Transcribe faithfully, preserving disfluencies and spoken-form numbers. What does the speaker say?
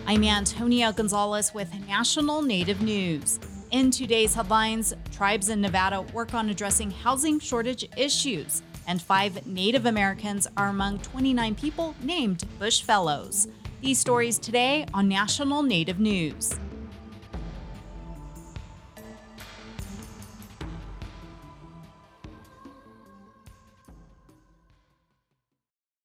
I'm Antonia Gonzalez with National Native News. In today's headlines, tribes in Nevada work on addressing housing shortage issues, and five Native Americans are among twenty-nine people named Bush Fellows. These stories today on National Native News.